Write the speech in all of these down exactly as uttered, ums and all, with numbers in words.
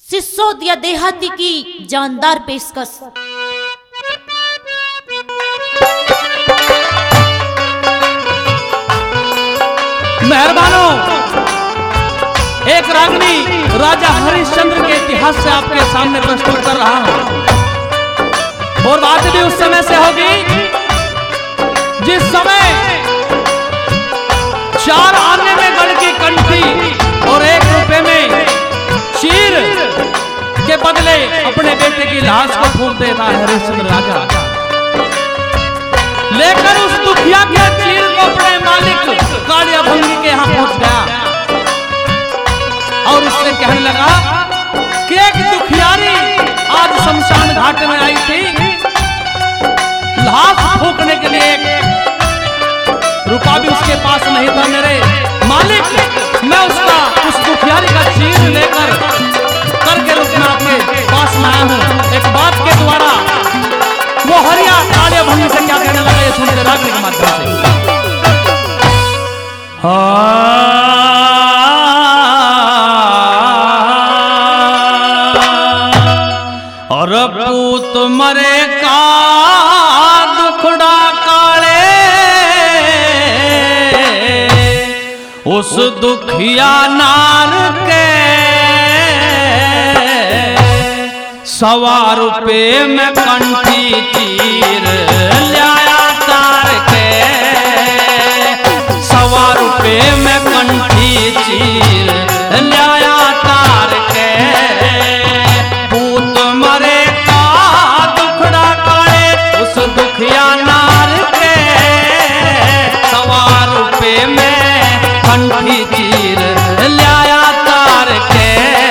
सिसोदिया देहाती की जानदार पेशकश। मेहरबानो, एक रागनी राजा हरिश्चंद्र के इतिहास से आपके सामने प्रस्तुत कर रहा हूं। और बात भी उस समय से होगी जिस समय चार आने में गढ़ की कंठी और एक रुपए में चीर के बदले अपने बेटे की लाश को फूंक देता है हरिश्चंद्र राजा। लेकर उस दुखिया के चीर को अपने मालिक कालिया भंगी के यहाँ पहुंच गया और उससे कहने लगा कि एक दुखियारी आज शमशान घाट में आई थी, लाश फूंकने के लिए रुपया भी उसके पास नहीं था। मेरे मालिक, मैं उसका उस दुखियारी का चीर लेकर करके रूप में आपके पास लाया हूं। एक बात के द्वारा वो हरिया काले भंगी से क्या कहने लगा, ये सुनते रागनी के माध्यम से। और पूत मरे का दुखड़ा काले, उस दुखिया नार के सवा रुपए में कंठी चीर लाया तार के, सवा रुपए में कंठी चीर लाया तार के। पूत मरे का दुखड़ा काले, उस दुखिया नार के सवा रुपए में कंठी चीर लाया तार के,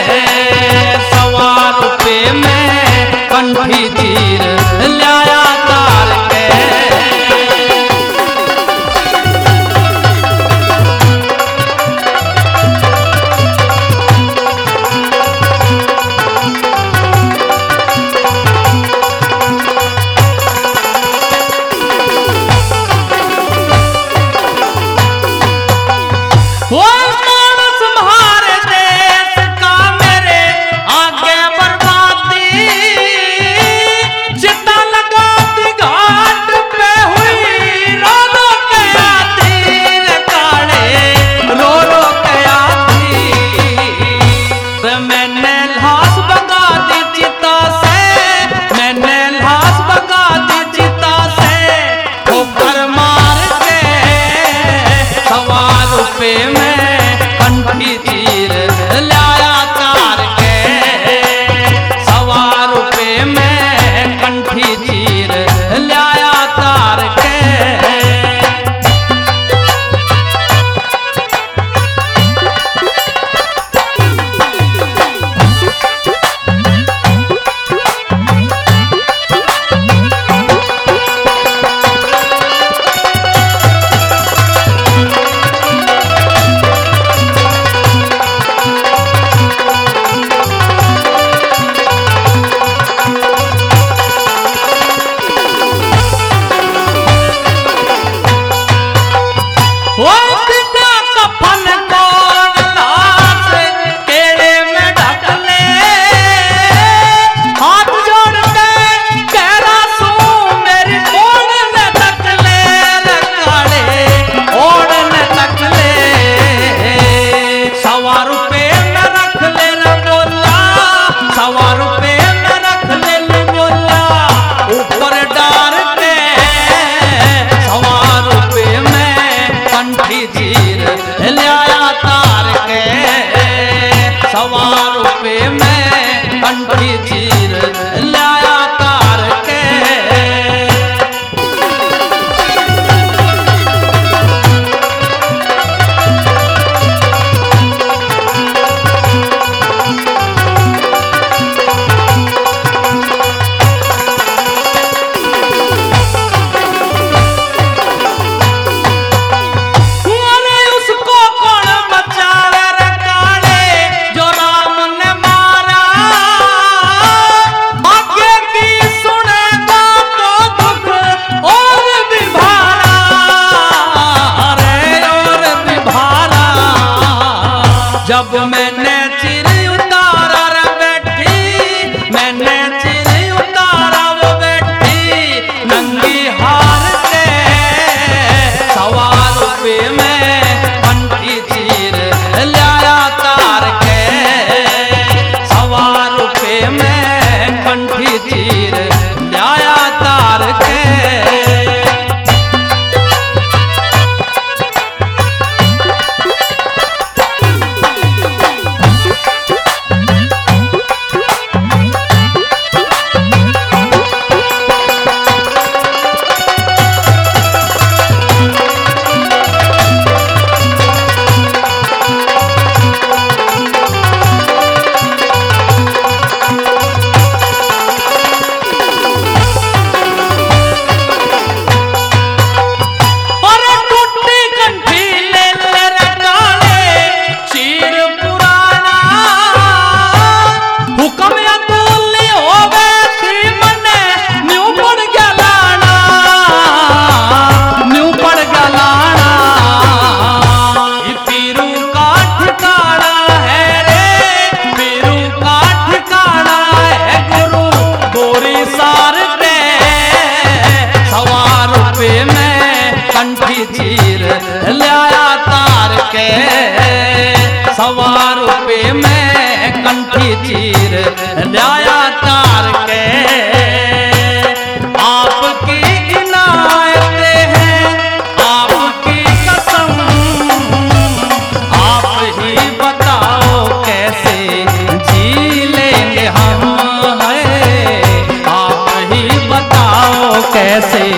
सवा रुपए में कंठी चीर लाया तार के। उसको कौन बचावे रे काले, जो राम ने मारा मैं कंठी चीर लाया तार के। आपकी इनायतें हैं आपकी कसम, आप ही बताओ कैसे जी लेंगे हम, है आप ही बताओ कैसे